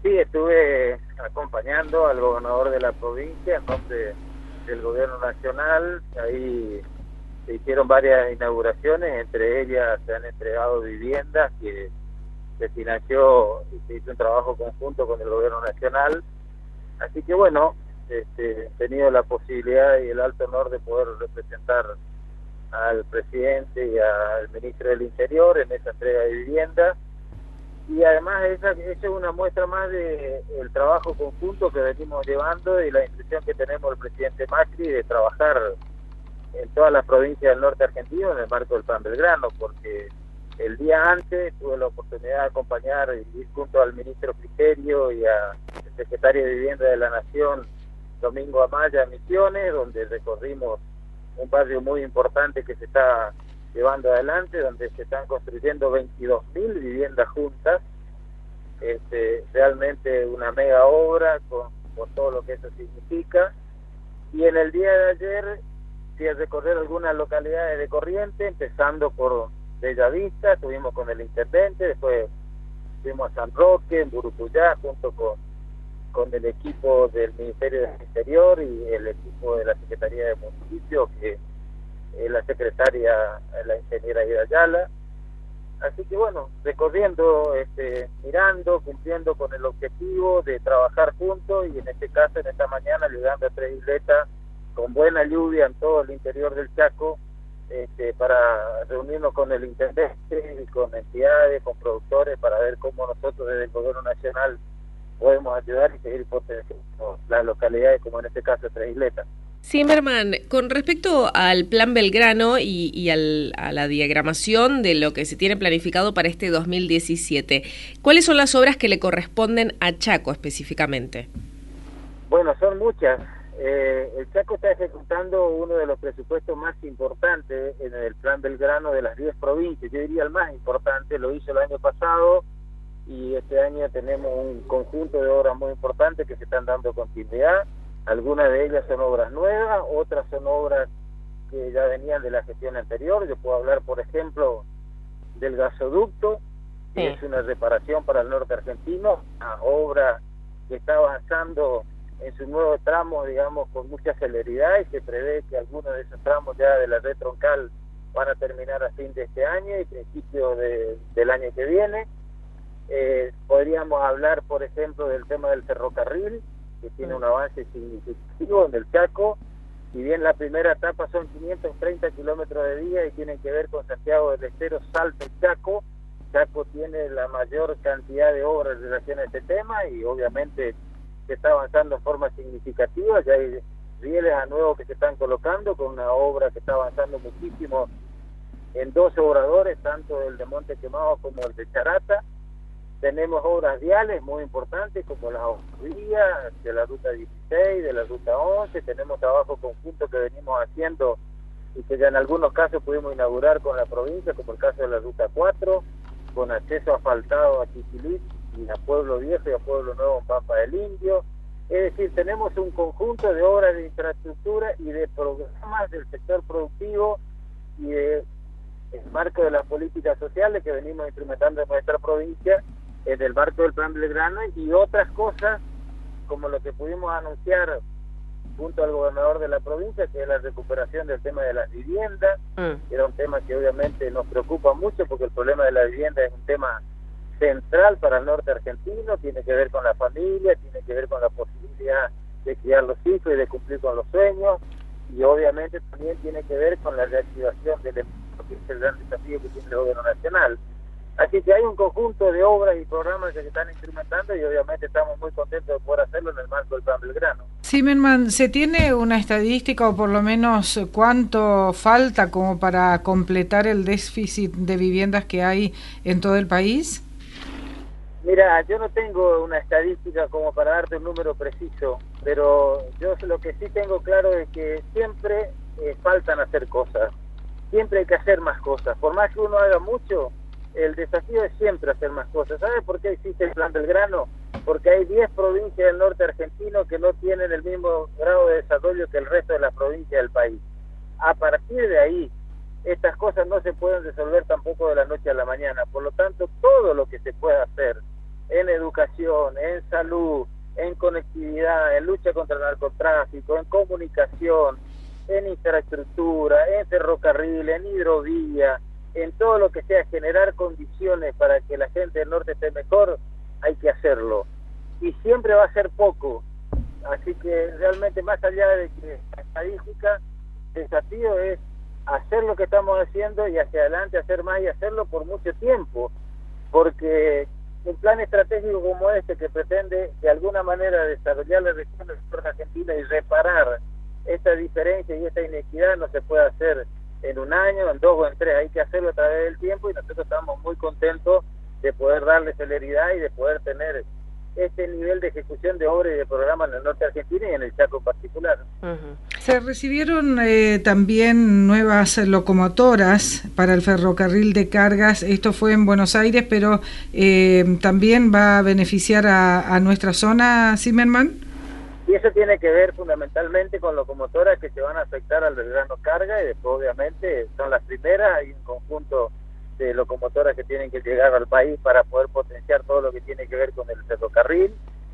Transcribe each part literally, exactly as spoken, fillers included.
Sí, estuve acompañando al gobernador de la provincia en nombre del gobierno nacional. Ahí se hicieron varias inauguraciones, entre ellas se han entregado viviendas que se financió y se hizo un trabajo conjunto con el gobierno nacional. Así que bueno, este, he tenido la posibilidad y el alto honor de poder representar al presidente y al ministro del Interior en esa entrega de vivienda. Y además esa, esa es una muestra más de el trabajo conjunto que venimos llevando y la instrucción que tenemos el presidente Macri de trabajar en todas las provincias del norte argentino en el marco del Plan Belgrano, porque el día antes tuve la oportunidad de acompañar y ir junto al ministro Frigerio y al secretario de Vivienda de la Nación, Domingo Amaya, a Misiones, donde recorrimos un barrio muy importante que se está llevando adelante, donde se están construyendo veintidós mil viviendas juntas. Este, realmente una mega obra con, con todo lo que eso significa. Y en el día de ayer fui a recorrer algunas localidades de Corrientes, empezando por Bellavista, estuvimos con el intendente, después fuimos a San Roque, en Burucuyá, junto con, con el equipo del Ministerio del Interior y el equipo de la Secretaría de Municipio, que es la secretaria, la ingeniera Ida Ayala. Así que bueno, recorriendo, este, mirando, cumpliendo con el objetivo de trabajar juntos, y en este caso, en esta mañana, llegando a Tres Isletas, con buena lluvia en todo el interior del Chaco, este, para reunirnos con el intendente y con entidades, con productores, para ver cómo nosotros desde el gobierno nacional podemos ayudar y seguir potenciando las localidades, como en este caso Tres Isletas. Zimmerman, con respecto al Plan Belgrano y, y al, a la diagramación de lo que se tiene planificado para este dos mil diecisiete, ¿cuáles son las obras que le corresponden a Chaco específicamente? Bueno, son muchas. Eh, el Chaco está ejecutando uno de los presupuestos más importantes en el Plan Belgrano de las diez provincias. Yo diría el más importante, lo hizo el año pasado, y este año tenemos un conjunto de obras muy importantes que se están dando continuidad. Algunas de ellas son obras nuevas, otras son obras que ya venían de la gestión anterior. Yo puedo hablar, por ejemplo, del gasoducto, que sí. Es una reparación para el norte argentino, una obra que está avanzando en su nuevo tramo, digamos, con mucha celeridad, y se prevé que algunos de esos tramos ya de la red troncal van a terminar a fin de este año y principio de, del año que viene. Eh, podríamos hablar, por ejemplo, del tema del ferrocarril, que tiene un avance significativo en el Chaco. Si bien la primera etapa son quinientos treinta kilómetros de día y tienen que ver con Santiago del Estero, Salta y Chaco, Chaco tiene la mayor cantidad de obras en relación a este tema, y obviamente se está avanzando en forma significativa. Ya hay rieles a nuevo que se están colocando, con una obra que está avanzando muchísimo en dos obradores, tanto el de Monte Quemado como el de Charata. Tenemos obras viales muy importantes, como las vías de la ruta dieciséis, de la ruta once. Tenemos trabajo conjunto que venimos haciendo y que ya en algunos casos pudimos inaugurar con la provincia, como el caso de la ruta cuatro, con acceso asfaltado a Chiquilí y a Pueblo Viejo y a Pueblo Nuevo en Pampa del Indio. Es decir, tenemos un conjunto de obras de infraestructura y de programas del sector productivo y de el marco de las políticas sociales que venimos implementando en nuestra provincia, en el marco del Plan Belgrano, y otras cosas como lo que pudimos anunciar junto al gobernador de la provincia, que es la recuperación del tema de las viviendas. Mm. Era un tema que obviamente nos preocupa mucho, porque el problema de la vivienda es un tema central para el norte argentino, tiene que ver con la familia, tiene que ver con la posibilidad de criar los hijos y de cumplir con los sueños, y obviamente también tiene que ver con la reactivación del empleo, que es el gran desafío que tiene el gobierno nacional. Así que hay un conjunto de obras y programas que se están instrumentando, y obviamente estamos muy contentos de poder hacerlo en el marco del Plan Belgrano. Zimmerman, ¿se tiene una estadística o por lo menos cuánto falta como para completar el déficit de viviendas que hay en todo el país? Mira, yo no tengo una estadística como para darte un número preciso, pero yo lo que sí tengo claro es que siempre eh, faltan hacer cosas, siempre hay que hacer más cosas. Por más que uno haga mucho, el desafío es siempre hacer más cosas. ¿Sabes por qué existe el Plan Belgrano? Porque hay diez provincias del norte argentino que no tienen el mismo grado de desarrollo que el resto de las provincias del país. A partir de ahí, estas cosas no se pueden resolver tampoco de la noche a la mañana. Por lo tanto, todo lo que se pueda hacer en educación, en salud, en conectividad, en lucha contra el narcotráfico, en comunicación, en infraestructura, en ferrocarril, en hidrovía, en todo lo que sea generar condiciones para que la gente del norte esté mejor, hay que hacerlo. Y siempre va a ser poco. Así que realmente, más allá de que la estadística, el desafío es hacer lo que estamos haciendo y hacia adelante hacer más y hacerlo por mucho tiempo. Porque un plan estratégico como este, que pretende de alguna manera desarrollar la región del sur de Argentina y reparar esta diferencia y esta inequidad, no se puede hacer en un año, en dos o en tres, hay que hacerlo a través del tiempo, y nosotros estamos muy contentos de poder darle celeridad y de poder tener este nivel de ejecución de obras y de programas en el norte argentino y en el Chaco en particular. Uh-huh. Se recibieron eh, también nuevas locomotoras para el ferrocarril de cargas. Esto fue en Buenos Aires, pero eh, también va a beneficiar a, a nuestra zona, Zimmerman. Y eso tiene que ver fundamentalmente con locomotoras que se van a afectar al Belgrano Carga, y después obviamente son las primeras. Hay un conjunto de locomotoras que tienen que llegar al país para poder potenciar todo lo que tiene que ver con el ferrocarril.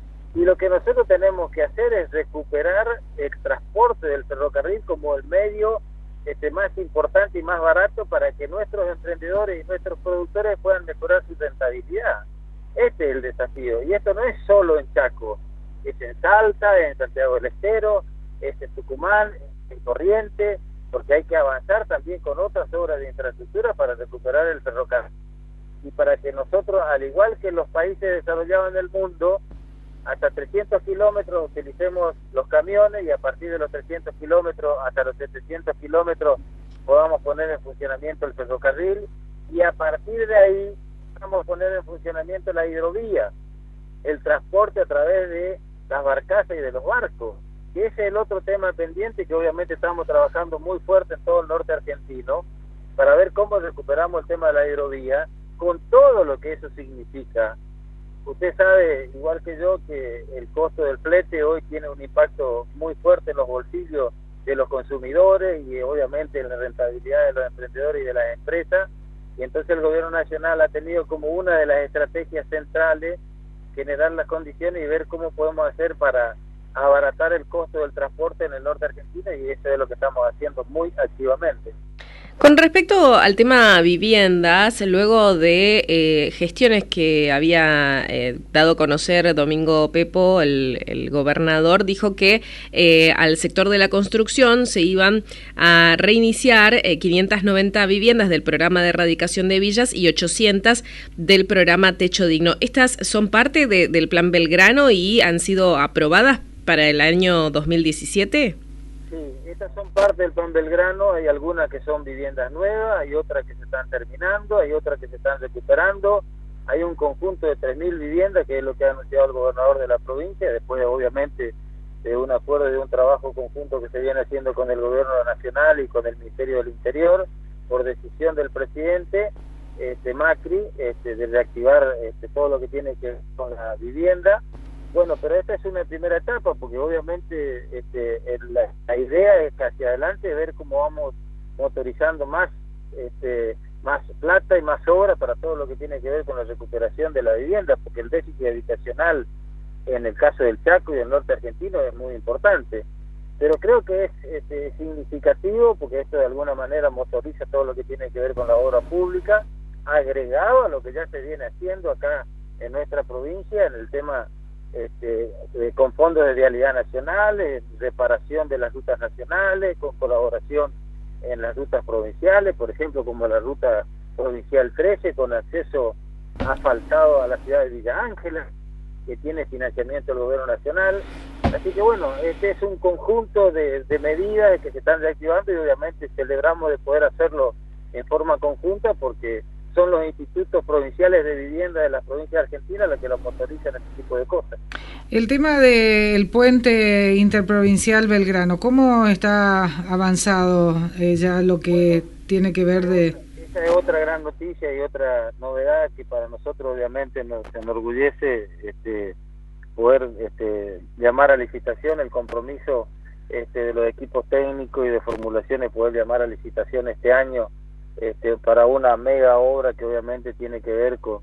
Y lo que nosotros tenemos que hacer es recuperar el transporte del ferrocarril como el medio este, más importante y más barato para que nuestros emprendedores y nuestros productores puedan mejorar su rentabilidad. Este es el desafío, y esto no es solo en Chaco, es en Salta, en Santiago del Estero, es en Tucumán, en Corrientes, porque hay que avanzar también con otras obras de infraestructura para recuperar el ferrocarril. Y para que nosotros, al igual que los países desarrollados en el mundo, hasta trescientos kilómetros utilicemos los camiones, y a partir de los trescientos kilómetros hasta los setecientos kilómetros podamos poner en funcionamiento el ferrocarril, y a partir de ahí vamos a poner en funcionamiento la hidrovía, el transporte a través de las barcazas y de los barcos, que ese es el otro tema pendiente, que obviamente estamos trabajando muy fuerte en todo el norte argentino para ver cómo recuperamos el tema de la hidrovía, con todo lo que eso significa. Usted sabe, igual que yo, que el costo del flete hoy tiene un impacto muy fuerte en los bolsillos de los consumidores y obviamente en la rentabilidad de los emprendedores y de las empresas, y entonces el gobierno nacional ha tenido como una de las estrategias centrales generar las condiciones y ver cómo podemos hacer para abaratar el costo del transporte en el norte argentino, y eso es lo que estamos haciendo muy activamente. Con respecto al tema viviendas, luego de eh, gestiones que había eh, dado a conocer Domingo Pepo, el, el gobernador, dijo que eh, al sector de la construcción se iban a reiniciar eh, quinientas noventa viviendas del programa de erradicación de villas y ochocientas del programa Techo Digno. ¿Estas son parte de, del Plan Belgrano y han sido aprobadas para el año dos mil diecisiete? Sí, estas son parte del Plan Belgrano. Hay algunas que son viviendas nuevas, hay otras que se están terminando, hay otras que se están recuperando. Hay un conjunto de tres mil viviendas, que es lo que ha anunciado el gobernador de la provincia, después obviamente de un acuerdo y de un trabajo conjunto que se viene haciendo con el gobierno nacional y con el Ministerio del Interior, por decisión del presidente este, Macri, este, de reactivar este, todo lo que tiene que ver con la vivienda. Bueno, pero esta es una primera etapa, porque obviamente este, el, la, la idea es que hacia adelante ver cómo vamos motorizando más este, más plata y más obra para todo lo que tiene que ver con la recuperación de la vivienda, porque el déficit habitacional en el caso del Chaco y del norte argentino es muy importante. Pero creo que es este, significativo, porque esto de alguna manera motoriza todo lo que tiene que ver con la obra pública, agregado a lo que ya se viene haciendo acá en nuestra provincia en el tema Este, eh, con fondos de vialidad nacionales, reparación de las rutas nacionales, con colaboración en las rutas provinciales, por ejemplo como la ruta provincial trece, con acceso asfaltado a la ciudad de Villa Ángela, que tiene financiamiento del gobierno nacional. Así que bueno, este es un conjunto de, de medidas que se están reactivando, y obviamente celebramos de poder hacerlo en forma conjunta, porque son los institutos provinciales de vivienda de las provincias argentinas los que lo motorizan este tipo de cosas. El tema del puente interprovincial Belgrano, ¿cómo está avanzado eh, ya lo que bueno, tiene que ver de...? Esa es otra gran noticia y otra novedad que para nosotros obviamente nos enorgullece este, poder este, llamar a licitación, el compromiso este, de los equipos técnicos y de formulaciones, poder llamar a licitación este año Este, para una mega obra que obviamente tiene que ver con,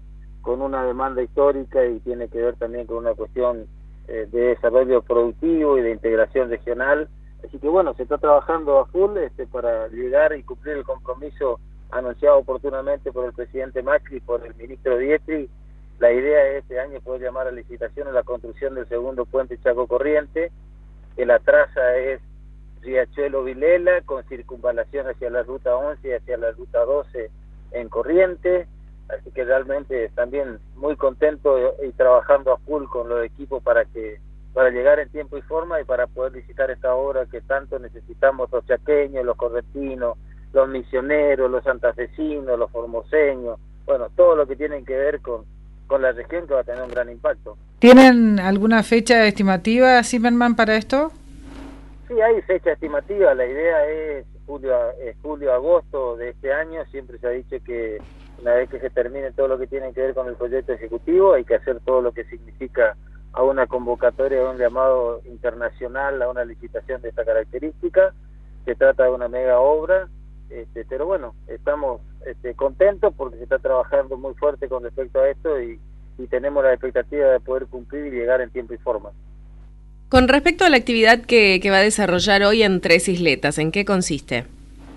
con una demanda histórica y tiene que ver también con una cuestión eh, de desarrollo productivo y de integración regional. Así que bueno, se está trabajando a full este, para llegar y cumplir el compromiso anunciado oportunamente por el presidente Macri y por el ministro Dietri. La idea es este año poder llamar a licitación a la construcción del segundo puente Chaco Corriente, que la traza es Riachuelo-Vilela, con circunvalación hacia la ruta once y hacia la ruta doce en Corrientes. Así que realmente también muy contento y trabajando a full con los equipos para que para llegar en tiempo y forma y para poder licitar esta obra que tanto necesitamos los chaqueños, los correntinos, los misioneros, los santafesinos, los formoseños, bueno, todo lo que tiene que ver con, con la región, que va a tener un gran impacto. ¿Tienen alguna fecha estimativa, Zimmerman, para esto? Sí, hay fecha estimativa, la idea es julio, es julio, agosto de este año. Siempre se ha dicho que una vez que se termine todo lo que tiene que ver con el proyecto ejecutivo, hay que hacer todo lo que significa a una convocatoria, a un llamado internacional, a una licitación de esta característica. Se trata de una mega obra, este, pero bueno, estamos este, contentos porque se está trabajando muy fuerte con respecto a esto y, y tenemos la expectativa de poder cumplir y llegar en tiempo y forma. Con respecto a la actividad que, que va a desarrollar hoy en Tres Isletas, ¿en qué consiste?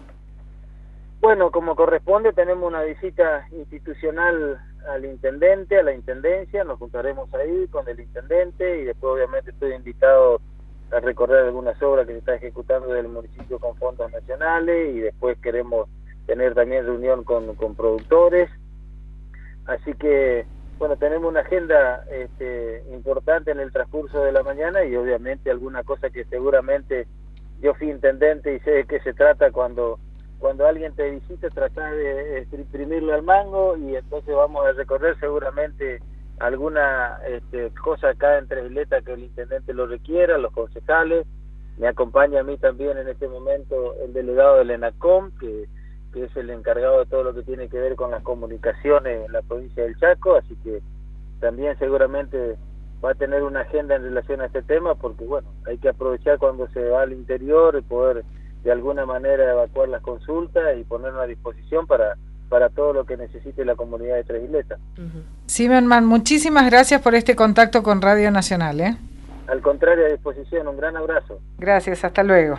Bueno, como corresponde, tenemos una visita institucional al intendente, a la intendencia. Nos juntaremos ahí con el intendente y después obviamente estoy invitado a recorrer algunas obras que se está ejecutando del municipio con fondos nacionales, y después queremos tener también reunión con, con productores. Así que bueno, tenemos una agenda este, importante en el transcurso de la mañana, y obviamente alguna cosa que seguramente yo fui intendente y sé de qué se trata cuando cuando alguien te visita, tratar de imprimirle al mango, y entonces vamos a recorrer seguramente alguna este, cosa acá en Tres Isletas que el intendente lo requiera, los concejales. Me acompaña a mí también en este momento el delegado del ENACOM, que, que es el encargado de todo lo que tiene que ver con las comunicaciones en la provincia del Chaco, así que también seguramente va a tener una agenda en relación a este tema, porque bueno, hay que aprovechar cuando se va al interior y poder de alguna manera evacuar las consultas y ponernos a disposición para, para todo lo que necesite la comunidad de Tres Isletas. Uh-huh. Zimmerman, muchísimas gracias por este contacto con Radio Nacional. ¿eh? Al contrario, a disposición, un gran abrazo. Gracias, hasta luego.